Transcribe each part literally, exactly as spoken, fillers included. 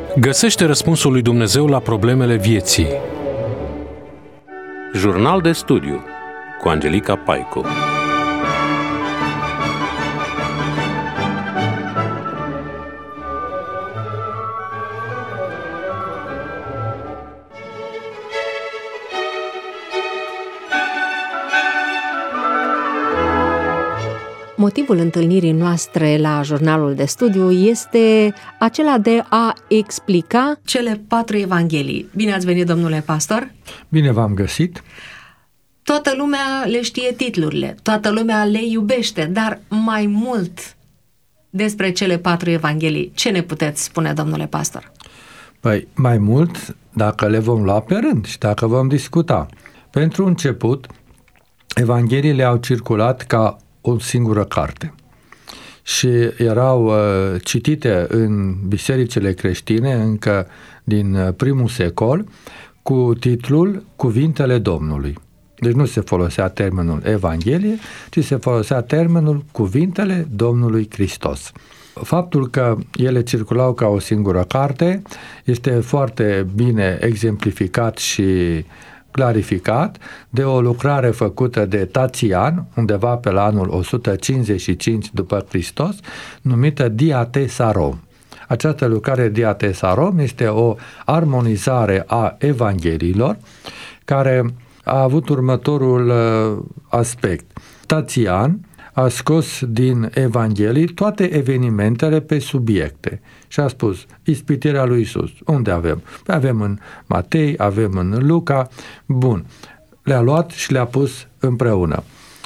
Găsește răspunsul lui Dumnezeu la problemele vieții. Jurnal de studiu cu Angelica Paicu. Motivul întâlnirii noastre la jurnalul de studiu este acela de a explica cele patru evanghelii. Bine ați venit, domnule pastor! Bine v-am găsit! Toată lumea le știe titlurile, toată lumea le iubește, dar mai mult despre cele patru evanghelii. Ce ne puteți spune, domnule pastor? Păi, mai mult, dacă le vom lua pe rând și dacă vom discuta. Pentru început, evangheliile au circulat ca o singură carte și erau uh, citite în bisericile creștine încă din uh, primul secol cu titlul Cuvintele Domnului. Deci nu se folosea termenul Evanghelie, ci se folosea termenul Cuvintele Domnului Hristos. Faptul că ele circulau ca o singură carte este foarte bine exemplificat și clarificat de o lucrare făcută de Tatian, undeva pe la anul o sută cincizeci și cinci după Hristos, numită Diatesarom. Această lucrare Diatesarom este o armonizare a evangheliilor care a avut următorul aspect. Tatian a scos din Evanghelii toate evenimentele pe subiecte și a spus ispitirea lui Iisus. Unde avem? Păi avem în Matei, avem în Luca. Bun. Le-a luat și le-a pus împreună.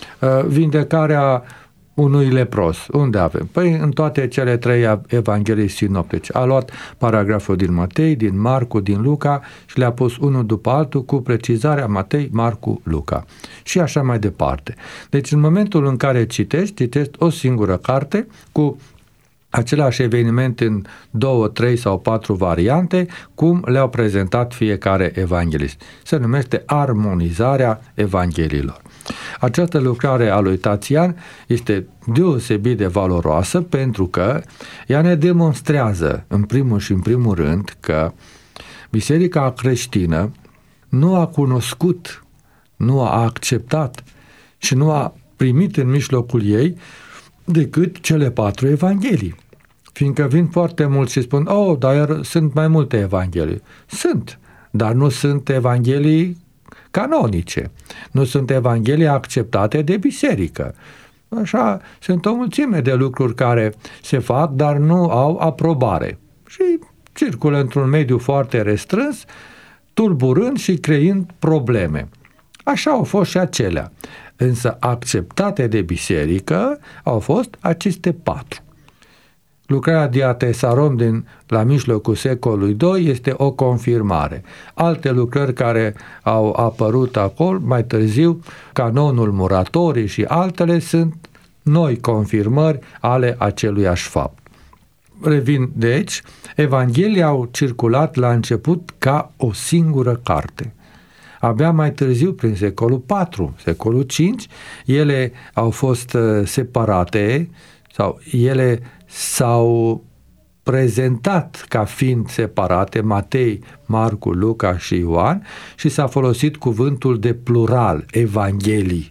Vindecarea unui lepros. Unde avem? Păi în toate cele trei evanghelii sinoptice. A luat paragraful din Matei, din Marcu, din Luca și le-a pus unul după altul cu precizarea Matei, Marcu, Luca. Și așa mai departe. Deci în momentul în care citești, citești o singură carte cu același eveniment în două, trei sau patru variante, cum le-au prezentat fiecare evanghelist. Se numește armonizarea evangheliilor. Această lucrare a lui Tatian este deosebit de valoroasă pentru că ea ne demonstrează în primul și în primul rând că biserica creștină nu a cunoscut, nu a acceptat și nu a primit în mijlocul ei decât cele patru evanghelii. Fiindcă vin foarte mulți și spun, oh, dar sunt mai multe evanghelii. Sunt, dar nu sunt evanghelii canonice. Nu sunt evanghelii acceptate de biserică. Așa, sunt o mulțime de lucruri care se fac, dar nu au aprobare. Și circulă într-un mediu foarte restrâns, tulburând și creând probleme. Așa au fost și acelea. Însă acceptate de biserică au fost aceste patru. Lucrarea Diatesarom din la mijlocul secolului doi este o confirmare. Alte lucrări care au apărut acolo mai târziu, canonul Muratorii și altele, sunt noi confirmări ale aceluiași fapt. Revin, deci, evanghelii au circulat la început ca o singură carte. Abia mai târziu, prin secolul patru, secolul cinci, ele au fost separate sau ele s-au prezentat ca fiind separate, Matei, Marcu, Luca și Ioan, și s-a folosit cuvântul de plural, evanghelii.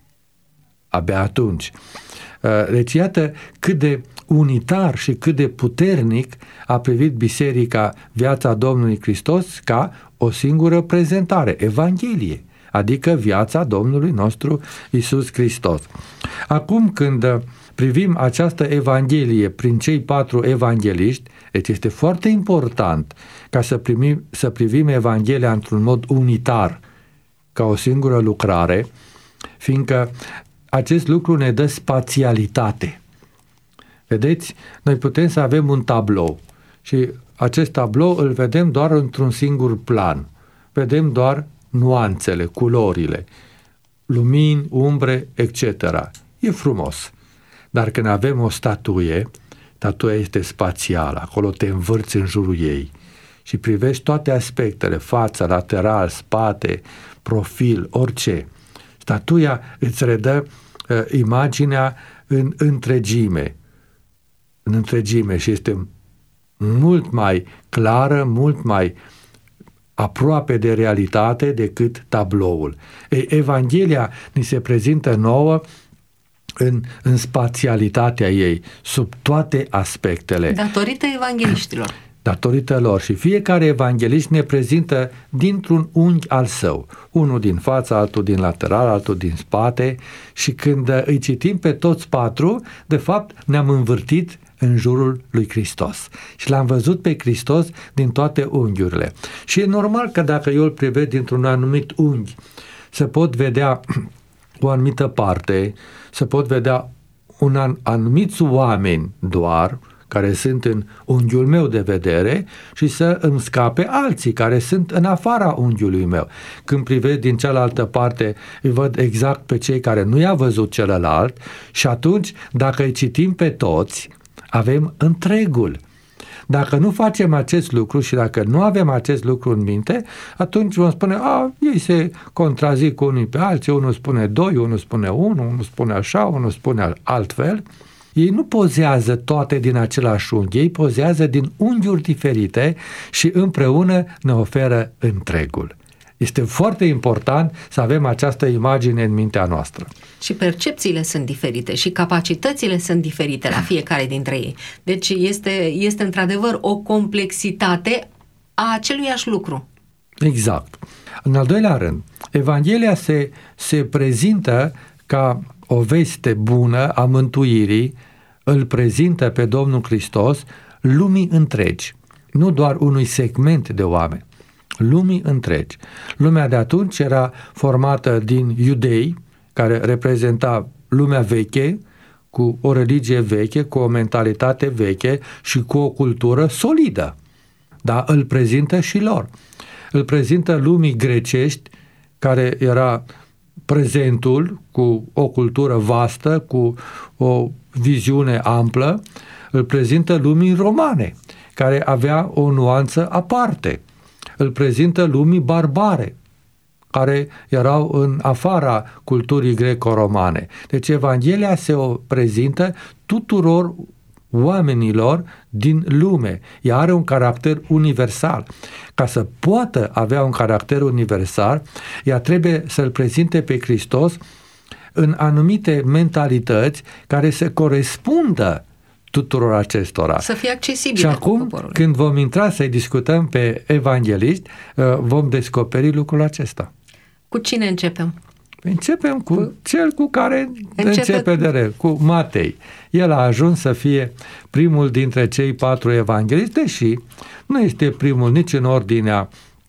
Abia atunci. Deci iată cât de unitar și cât de puternic a privit biserica viața Domnului Hristos ca o singură prezentare, evanghelie, adică viața Domnului nostru Iisus Hristos. Acum când privim această evanghelie prin cei patru evangeliști, deci este foarte important ca să, primim, să privim Evanghelia într-un mod unitar, ca o singură lucrare, fiindcă acest lucru ne dă spațialitate. Vedeți, noi putem să avem un tablou și acest tablou îl vedem doar într-un singur plan. Vedem doar nuanțele, culorile, lumini, umbre, et cetera. E frumos. Dar când avem o statuie, statuia este spațială, acolo te învârți în jurul ei și privești toate aspectele, fața, lateral, spate, profil, orice. Statuia îți redă uh, imaginea în întregime, în întregime și este mult mai clară, mult mai aproape de realitate decât tabloul. Evanghelia ni se prezintă nouă în, în spațialitatea ei, sub toate aspectele. Datorită evangheliștilor. Datorită lor. Și fiecare evanghelist ne prezintă dintr-un unghi al său. Unul din față, altul din lateral, altul din spate, și când îi citim pe toți patru, de fapt ne-am învârtit în jurul lui Hristos. Și l-am văzut pe Hristos din toate unghiurile. Și e normal că dacă eu îl privesc dintr-un anumit unghi, să pot vedea o anumită parte, să pot vedea un an, anumiți oameni doar, care sunt în unghiul meu de vedere, și să îmi scape alții care sunt în afara unghiului meu. Când privesc din cealaltă parte, îi văd exact pe cei care nu i-a văzut celălalt, și atunci, dacă îi citim pe toți, avem întregul. Dacă nu facem acest lucru și dacă nu avem acest lucru în minte, atunci vom spune, a, ei se contrazic unii pe alții, unul spune doi, unul spune unu, unul spune așa, unul spune altfel. Ei nu pozează toate din același unghi, ei pozează din unghiuri diferite și împreună ne oferă întregul. Este foarte important să avem această imagine în mintea noastră. Și percepțiile sunt diferite și capacitățile sunt diferite la fiecare dintre ei. Deci este, este într-adevăr o complexitate a aceluiași lucru. Exact. În al doilea rând, Evanghelia se, se prezintă ca o veste bună a mântuirii, îl prezintă pe Domnul Hristos lumii întregi, nu doar unui segment de oameni, lumii întregi. Lumea de atunci era formată din iudei, care reprezenta lumea veche, cu o religie veche, cu o mentalitate veche și cu o cultură solidă. Dar îl prezintă și lor. Îl prezintă lumii grecești, care era prezentul, cu o cultură vastă, cu o viziune amplă. Îl prezintă lumii romane, care avea o nuanță aparte. Îl prezintă lumii barbare, care erau în afara culturii greco-romane. Deci Evanghelia se o prezintă tuturor oamenilor din lume. Ea are un caracter universal. Ca să poată avea un caracter universal, ea trebuie să-L prezinte pe Hristos în anumite mentalități care să corespundă tuturor acestora. Să fie accesibil. Și acum, poporului. Când vom intra să-i discutăm pe evangeliști, vom descoperi lucrul acesta. Cu cine începem? Începem cu, cu cel cu care începe, începe de rău, cu Matei. El a ajuns să fie primul dintre cei patru evangeliști, deși nu este primul nici în ordinea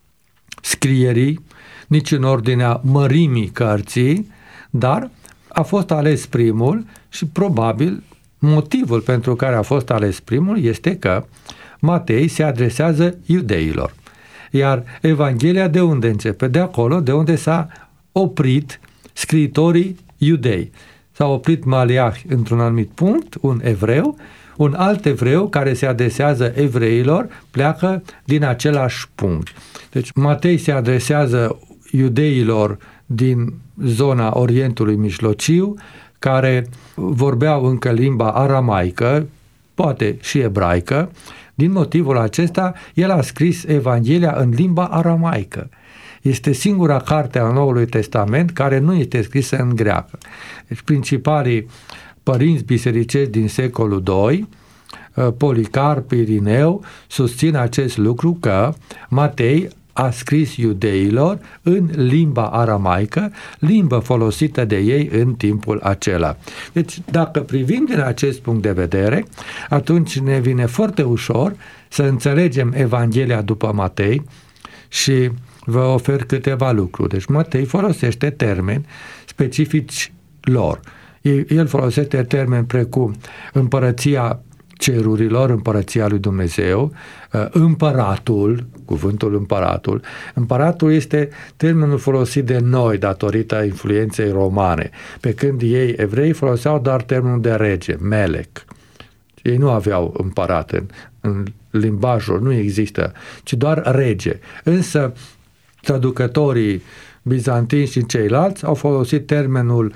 scrierii, nici în ordinea mărimii cărții, dar a fost ales primul și probabil motivul pentru care a fost ales primul este că Matei se adresează iudeilor. Iar Evanghelia de unde începe? De acolo, de unde s-a oprit scriitorii iudei. S-a oprit Maleah într-un anumit punct, un evreu, un alt evreu care se adresează evreilor pleacă din același punct. Deci Matei se adresează iudeilor din zona Orientului Mijlociu, care vorbeau încă limba aramaică, poate și ebraică. Din motivul acesta, el a scris Evanghelia în limba aramaică. Este singura carte a Noului Testament care nu este scrisă în greacă. Deci principalii părinți bisericești din secolul doi, Policarp, Irineu, susțin acest lucru că Matei a scris iudeilor în limba aramaică, limbă folosită de ei în timpul acela. Deci, dacă privim din acest punct de vedere, atunci ne vine foarte ușor să înțelegem Evanghelia după Matei și vă ofer câteva lucruri. Deci Matei folosește termeni specifici lor. El folosește termeni precum împărăția cerurilor, împărăția lui Dumnezeu, împăratul, cuvântul împăratul. Împăratul este termenul folosit de noi datorită influenței romane, pe când ei, evrei, foloseau doar termenul de rege, melec. Ei nu aveau împărat în, în limbajul, nu există, ci doar rege. Însă traducătorii bizantini și ceilalți au folosit termenul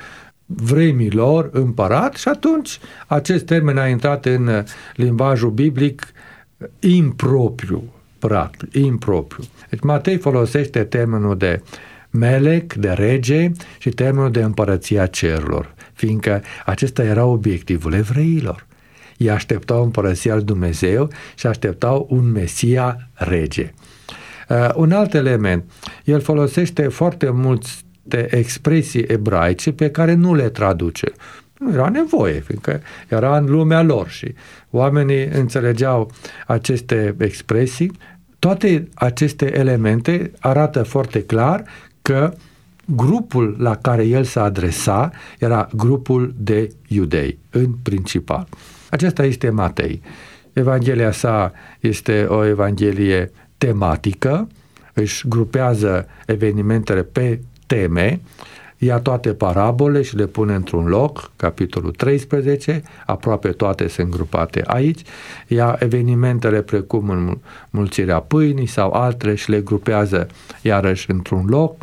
vremilor, împărat, și atunci acest termen a intrat în limbajul biblic impropriu, practic, impropriu. Deci Matei folosește termenul de melec, de rege și termenul de împărăția cerurilor, fiindcă acesta era obiectivul evreilor. Ei așteptau împărăția lui Dumnezeu și așteptau un Mesia rege. Uh, un alt element, el folosește foarte multe expresii ebraice pe care nu le traduce. Nu era nevoie, fiindcă era în lumea lor și oamenii înțelegeau aceste expresii. Toate aceste elemente arată foarte clar că grupul la care el se adresa era grupul de iudei, în principal. Acesta este Matei. Evanghelia sa este o evanghelie tematică, își grupează evenimentele pe teme, ia toate parabole și le pune într-un loc, capitolul treisprezece, aproape toate sunt grupate aici, ia evenimentele precum înmulțirea pâinii sau altele și le grupează iarăși într-un loc.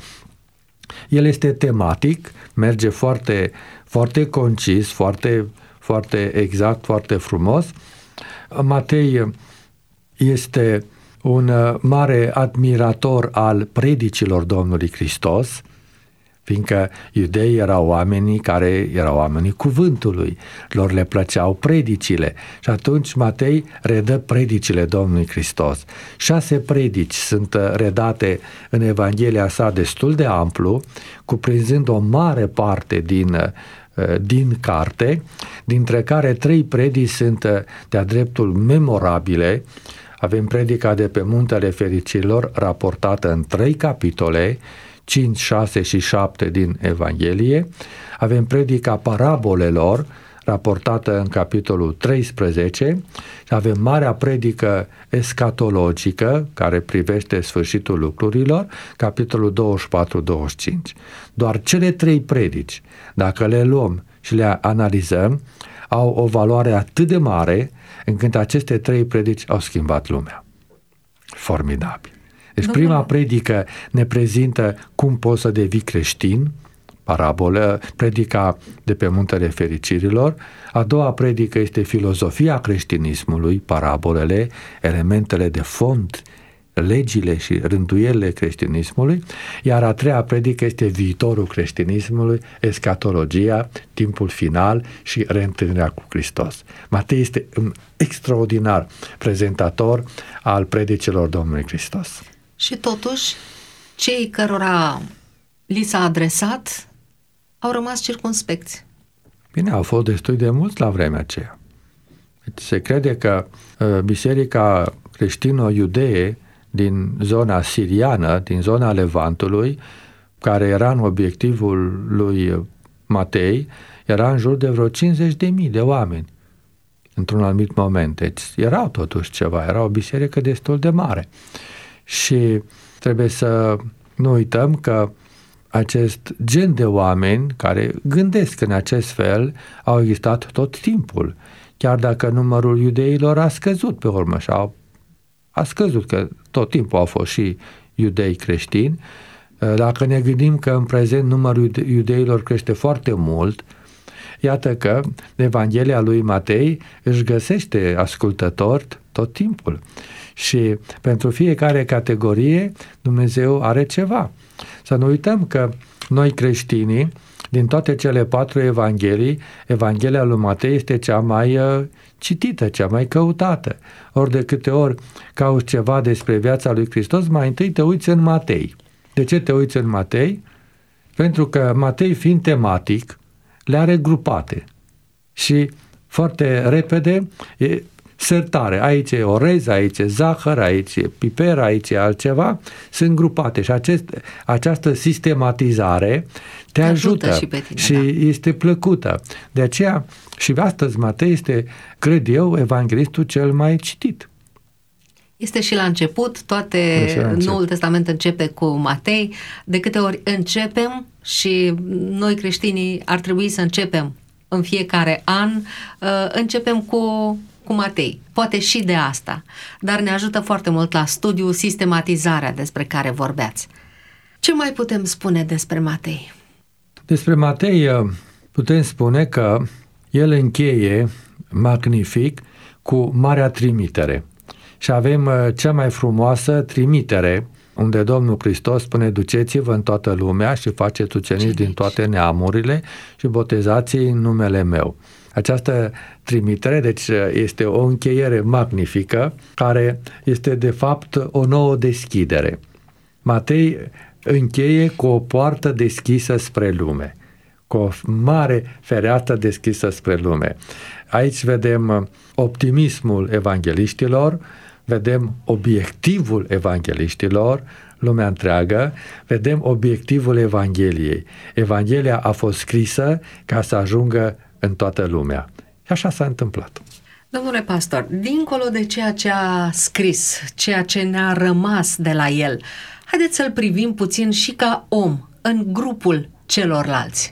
El este tematic, merge foarte, foarte concis, foarte, foarte exact, foarte frumos. Matei este un mare admirator al predicilor Domnului Hristos, fiindcă iudeii erau oamenii care erau oamenii cuvântului, lor le plăceau predicile și atunci Matei redă predicile Domnului Hristos. Șase predici sunt redate în Evanghelia sa destul de amplu, cuprinzând o mare parte din, din carte, dintre care trei predici sunt de-a dreptul memorabile. Avem predica de pe Muntele Fericirilor, raportată în trei capitole, cinci, șase și șapte din Evanghelie. Avem predica parabolelor, raportată în capitolul treisprezece, și avem marea predică escatologică, care privește sfârșitul lucrurilor, capitolul douăzeci și patru douăzeci și cinci. Doar cele trei predici, dacă le luăm și le analizăm, au o valoare atât de mare, încât aceste trei predici au schimbat lumea. Formidabil. Deci prima predică ne prezintă cum poți să devii creștin, parabolă, predica de pe Muntele Fericirilor. A doua predică este filozofia creștinismului, parabolele, elementele de fond, legile și rânduielile creștinismului, iar a treia predică este viitorul creștinismului, escatologia, timpul final și reîntâlnirea cu Hristos. Matei este un extraordinar prezentator al predicilor Domnului Hristos. Și totuși, cei cărora li s-a adresat au rămas circumspecți. Bine, au fost destul de mulți la vremea aceea. Deci se crede că uh, biserica creștino-iudee din zona siriană, din zona Levantului, care era în obiectivul lui Matei, era în jur de vreo cincizeci de mii de oameni într-un anumit moment. Deci erau totuși ceva, era o biserică destul de mare. Și trebuie să nu uităm că acest gen de oameni care gândesc în acest fel au existat tot timpul, chiar dacă numărul iudeilor a scăzut pe urmă și a, a scăzut, că tot timpul au fost și iudei creștini. Dacă ne gândim că în prezent numărul iudeilor crește foarte mult, iată că Evanghelia lui Matei își găsește ascultători tot timpul. Și pentru fiecare categorie Dumnezeu are ceva. Să nu uităm că noi creștinii, din toate cele patru evanghelii, Evanghelia lui Matei este cea mai uh, citită, cea mai căutată. Ori de câte ori cauți ceva despre viața lui Hristos, mai întâi te uiți în Matei. De ce te uiți în Matei? Pentru că Matei, fiind tematic, le are grupate. Și foarte repede e sertare. Aici e orez, aici e zahăr, aici e piper, aici e altceva. Sunt grupate și acest, această sistematizare te, te ajută, ajută și, pe tine, și da. Este plăcută. De aceea și astăzi Matei este, cred eu, evanghelistul cel mai citit. Este și la început, toate la început. Noul Testament începe cu Matei. De câte ori începem și noi creștinii ar trebui să începem în fiecare an, începem cu cu Matei, poate și de asta, dar ne ajută foarte mult la studiu sistematizarea despre care vorbeați. Ce mai putem spune despre Matei? Despre Matei putem spune că el încheie magnific cu marea trimitere, Și avem cea mai frumoasă trimitere, unde Domnul Hristos spune: duceți-vă în toată lumea și faceți ucenici din toate neamurile și botezați-i în numele meu. Această trimitere, deci, este o încheiere magnifică, care este de fapt o nouă deschidere. Matei încheie cu o poartă deschisă spre lume, cu o mare fereastră deschisă spre lume. Aici vedem optimismul evangeliștilor, vedem obiectivul evangeliștilor, lumea întreagă, vedem obiectivul Evangheliei. Evanghelia a fost scrisă ca să ajungă în toată lumea. Și așa s-a întâmplat. Domnule pastor, dincolo de ceea ce a scris, ceea ce ne-a rămas de la el, haideți să-l privim puțin și ca om, în grupul celorlalți.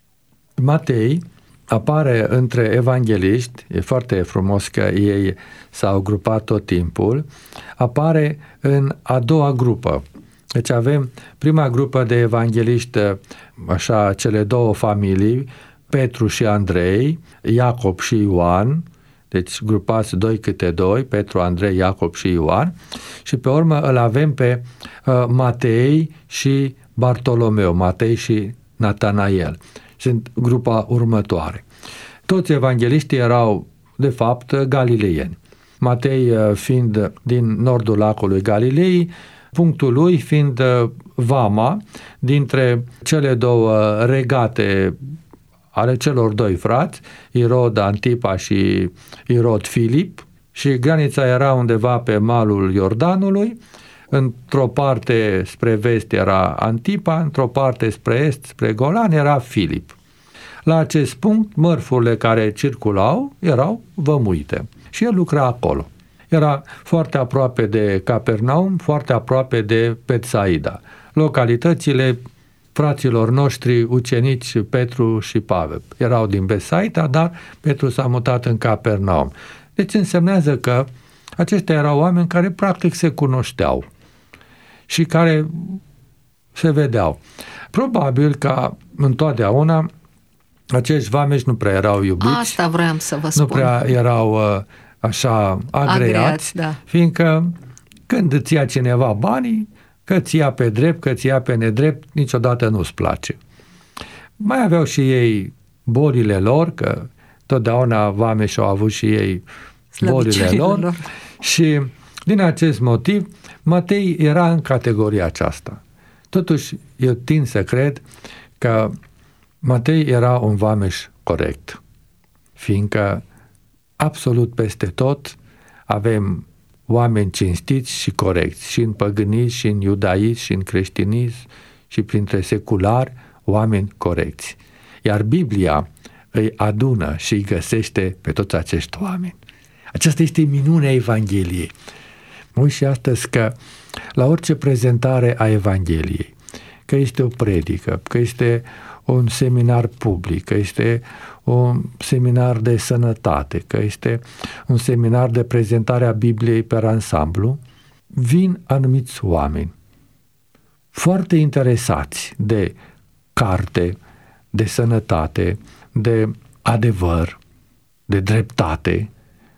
Matei apare între evangeliști, e foarte frumos că ei s-au grupat tot timpul, apare în a doua grupă. Deci avem prima grupă de evangeliști, așa, cele două familii, Petru și Andrei, Iacob și Ioan, deci grupați doi câte doi, Petru, Andrei, Iacob și Ioan, și pe urmă îl avem pe uh, Matei și Bartolomeu, Matei și Natanael. Sunt grupa următoare. Toți evangeliștii erau, de fapt, galileieni. Matei fiind din nordul lacului Galilei, punctul lui fiind vama dintre cele două regate ale celor doi frați, Irod Antipa și Irod Filip, și granița era undeva pe malul Iordanului. Într-o parte spre vest era Antipa, într-o parte spre est, spre Golan, era Filip. La acest punct, mărfurile care circulau erau vămuite și el lucra acolo. Era foarte aproape de Capernaum, foarte aproape de Betsaida, localitățile fraților noștri ucenici Petru și Pavel. Erau din Betsaida, dar Petru s-a mutat în Capernaum. Deci însemnează că aceștia erau oameni care practic se cunoșteau și care se vedeau. Probabil că întotdeauna acești vameși nu prea erau iubiți. Asta vreau să vă spun. Nu prea erau așa agreați, agreați da. Fiindcă când îți ia cineva banii, că îți ia pe drept, că îți ia pe nedrept, niciodată nu-ți place. Mai aveau și ei bolile lor, că totdeauna vameși au avut și ei bolile lor, lor și din acest motiv Matei era în categoria aceasta. Totuși, eu tind să cred că Matei era un vameș corect, fiindcă absolut peste tot avem oameni cinstiți și corecți, și în păgânism, și în iudaism, și în creștinism, și printre seculari, oameni corecți. Iar Biblia îi adună și îi găsește pe toți acești oameni. Aceasta este minunea Evangheliei. Mă uit și astăzi că la orice prezentare a Evangheliei, că este o predică, că este un seminar public, că este un seminar de sănătate, că este un seminar de prezentare a Bibliei pe ansamblu, vin anumiți oameni foarte interesați de carte, de sănătate, de adevăr, de dreptate,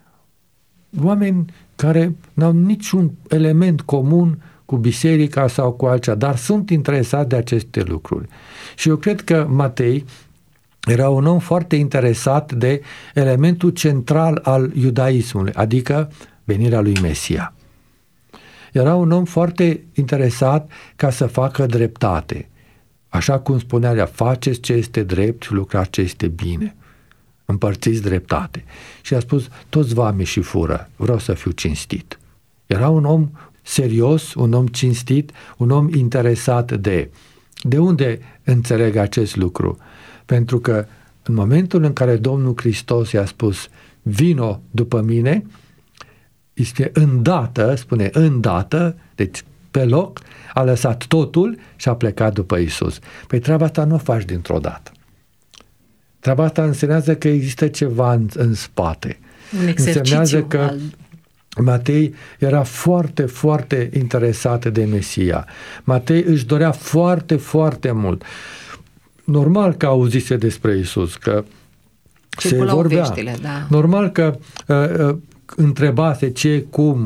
oameni care n-au niciun element comun cu biserica sau cu altceva, dar sunt interesați de aceste lucruri. Și eu cred că Matei era un om foarte interesat de elementul central al iudaismului, adică venirea lui Mesia. Era un om foarte interesat ca să facă dreptate. Așa cum spunea ea, faceți ce este drept și lucrați ce este bine. Împărțiți dreptate. Și a spus, toți vameșii fură, vreau să fiu cinstit. Era un om serios, un om cinstit, un om interesat de... De unde înțeleg acest lucru? Pentru că în momentul în care Domnul Hristos i-a spus, vino după mine, este îndată, spune îndată, deci pe loc, a lăsat totul și a plecat după Iisus. Păi treaba asta nu o faci dintr-o dată. Treaba asta însemnează că există ceva în, în spate. Un exercițiu că al... Matei era foarte, foarte interesat de Mesia. Matei își dorea foarte, foarte mult. Normal că auzise despre Iisus, că Circulau se vorbea. veștile, da. Normal că uh, uh, întrebase ce, cum,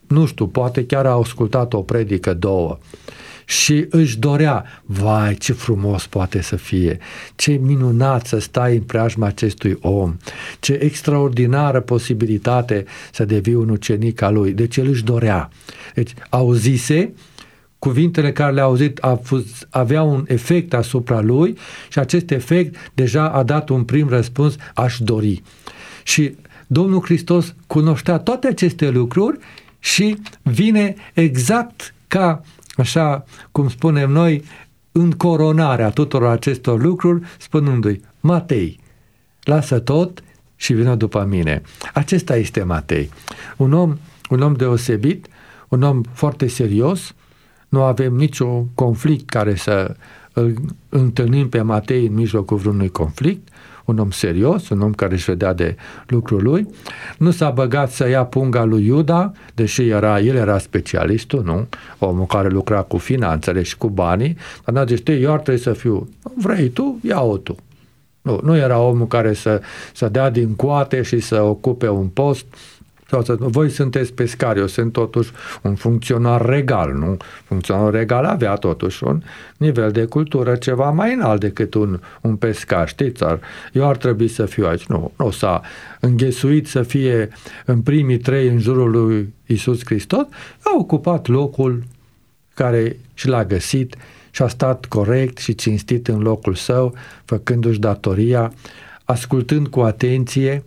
nu știu, poate chiar a ascultat o predică, două, și își dorea, vai, ce frumos poate să fie, ce minunat să stai în preajma acestui om, ce extraordinară posibilitate să devii un ucenic al lui. Deci el își dorea. Deci auzise, cuvintele care le-a auzit aveau un efect asupra lui și acest efect deja a dat un prim răspuns, aș dori. Și Domnul Hristos cunoștea toate aceste lucruri și vine exact ca, așa cum spunem noi, în coronarea tuturor acestor lucruri, spunându-i, Matei, lasă tot și vină după mine. Acesta este Matei. Un om, un om deosebit, un om foarte serios, nu avem niciun conflict care să îl întâlnim pe Matei în mijlocul vreunui conflict, un om serios, un om care își vedea de lucrul lui, nu s-a băgat să ia punga lui Iuda, deși era, el era specialistul, nu? Omul care lucra cu finanțele și cu banii, dar n-a zis, eu ar trebui să fiu, vrei tu, ia-o tu. Nu, nu era omul care să, să dea din coate și să ocupe un post, sau să, voi sunteți pescari, eu sunt totuși un funcționar regal, nu? Funcționarul regal avea totuși un nivel de cultură ceva mai înalt decât un, un pescar, știți? Ar, eu ar trebui să fiu aici. Nu, nu s-a înghesuit să fie în primii trei în jurul lui Iisus Hristos, a ocupat locul care și l-a găsit și a stat corect și cinstit în locul său, făcându-și datoria, ascultând cu atenție,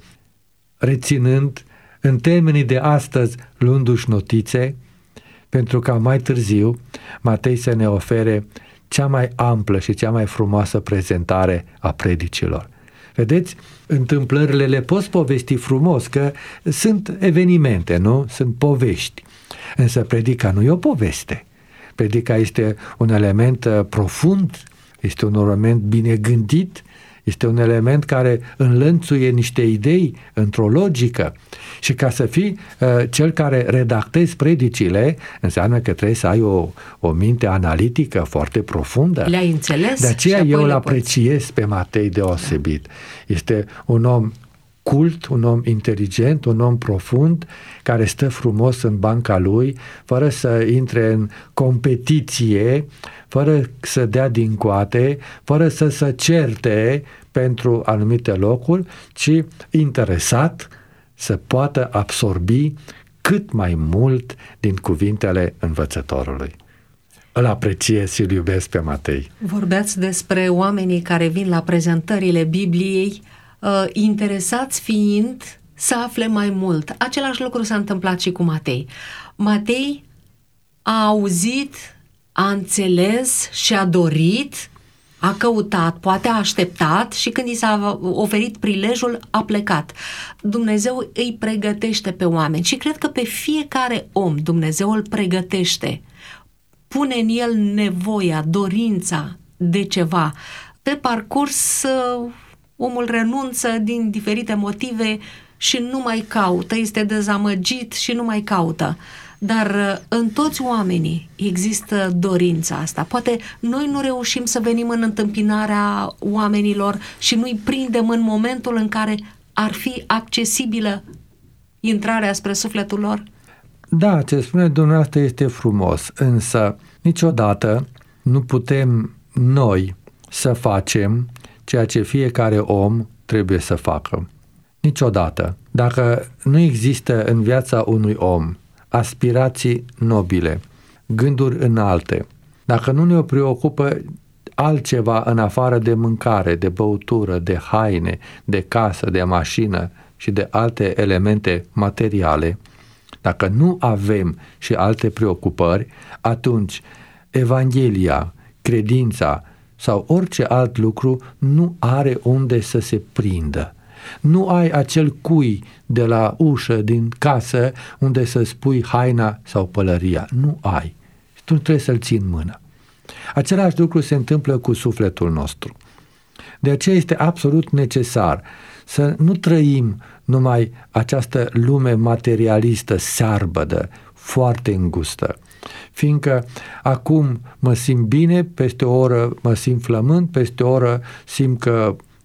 reținând în termenii de astăzi, luându-și notițe, pentru ca mai târziu Matei să ne ofere cea mai amplă și cea mai frumoasă prezentare a predicilor. Vedeți, întâmplările le poți povesti frumos, că sunt evenimente, nu? Sunt povești. Însă predica nu e o poveste. Predica este un element profund, este un element bine gândit, este un element care înlănțuie niște idei într-o logică. Și ca să fii uh, cel care redactezi predicile, înseamnă că trebuie să ai o, o minte analitică foarte profundă. Le-ai înțeles? De aceea eu îl apreciez pe Matei deosebit. Este un om cult, un om inteligent, un om profund, care stă frumos în banca lui, fără să intre în competiție, fără să dea din coate, fără să se certe pentru anumite locuri, ci interesat să poată absorbi cât mai mult din cuvintele învățătorului. Îl apreciez și îl iubesc pe Matei. Vorbeați despre oamenii care vin la prezentările Bibliei, uh, interesați fiind să afle mai mult. Același lucru s-a întâmplat și cu Matei. Matei a auzit, a înțeles și a dorit, a căutat, poate a așteptat și când i s-a oferit prilejul, a plecat. Dumnezeu îi pregătește pe oameni și cred că pe fiecare om Dumnezeu îl pregătește. Pune în el nevoia, dorința de ceva. Pe parcurs omul renunță din diferite motive și nu mai caută, este dezamăgit și nu mai caută. Dar în toți oamenii există dorința asta. Poate noi nu reușim să venim în întâmpinarea oamenilor și nu-i prindem în momentul în care ar fi accesibilă intrarea spre sufletul lor? Da, ce spune dumneavoastră este frumos, însă niciodată nu putem noi să facem ceea ce fiecare om trebuie să facă. Niciodată. Dacă nu există în viața unui om aspirații nobile, gânduri înalte, dacă nu ne preocupă altceva în afară de mâncare, de băutură, de haine, de casă, de mașină și de alte elemente materiale, dacă nu avem și alte preocupări, atunci Evanghelia, credința sau orice alt lucru nu are unde să se prindă. Nu ai acel cui de la ușă din casă unde să spui haina sau pălăria. Nu ai. Tu trebuie să-l ții în mână. Același lucru se întâmplă cu sufletul nostru. De aceea este absolut necesar să nu trăim numai această lume materialistă, searbădă, foarte îngustă. Fiindcă acum mă simt bine, peste o oră mă simt flămând, peste o oră simt că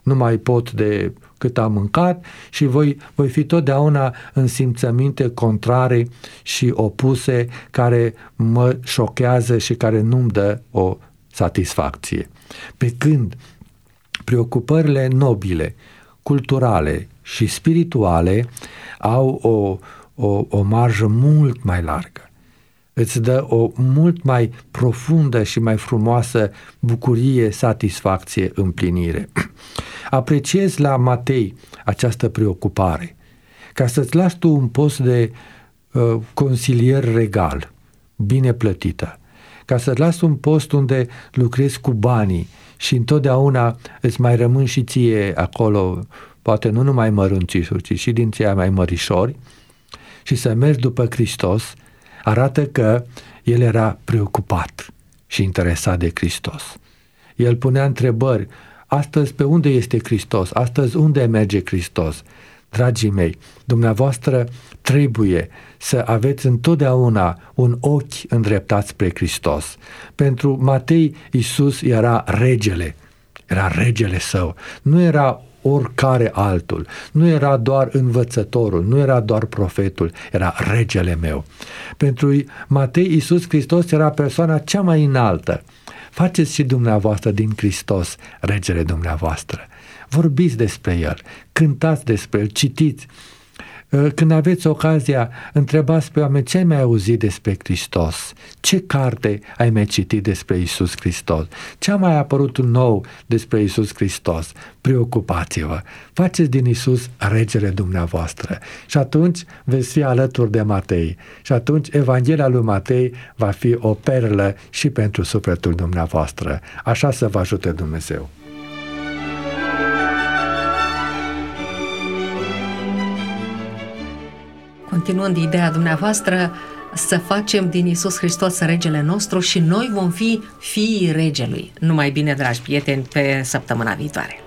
nu mai pot de cât am mâncat și voi, voi fi totdeauna în simțăminte contrare și opuse care mă șochează și care nu-mi dă o satisfacție. Pe când preocupările nobile, culturale și spirituale au o, o, o marjă mult mai largă. Îți dă o mult mai profundă și mai frumoasă bucurie, satisfacție, împlinire. Apreciez la Matei această preocupare. Ca să-ți lași tu un post de uh, consilier regal, bine plătită, ca să-ți lași un post unde lucrezi cu banii și întotdeauna îți mai rămân și ție acolo, poate nu numai mărunțișuri, ci și din cei mai mărișori, și să mergi după Hristos, arată că el era preocupat și interesat de Hristos. El punea întrebări: astăzi pe unde este Hristos? Astăzi unde merge Hristos? Dragii mei, dumneavoastră trebuie să aveți întotdeauna un ochi îndreptat spre Hristos. Pentru Matei, Iisus era regele, era regele său, nu era oricare altul, nu era doar învățătorul, nu era doar profetul, era regele meu. Pentru Matei, Iisus Hristos era persoana cea mai înaltă. Faceți și dumneavoastră din Hristos regele dumneavoastră. Vorbiți despre El, cântați despre El, citiți. Când aveți ocazia, întrebați pe oameni: ce ai mai auzit despre Hristos? Ce carte ai mai citit despre Iisus Hristos? Ce a mai apărut nou despre Iisus Hristos? Preocupați-vă, faceți din Iisus regele dumneavoastră și atunci veți fi alături de Matei și atunci Evanghelia lui Matei va fi o perlă și pentru sufletul dumneavoastră. Așa să vă ajute Dumnezeu. Continuând ideea dumneavoastră, să facem din Iisus Hristos regele nostru și noi vom fi fiii regelui. Numai bine, dragi prieteni, pe săptămâna viitoare!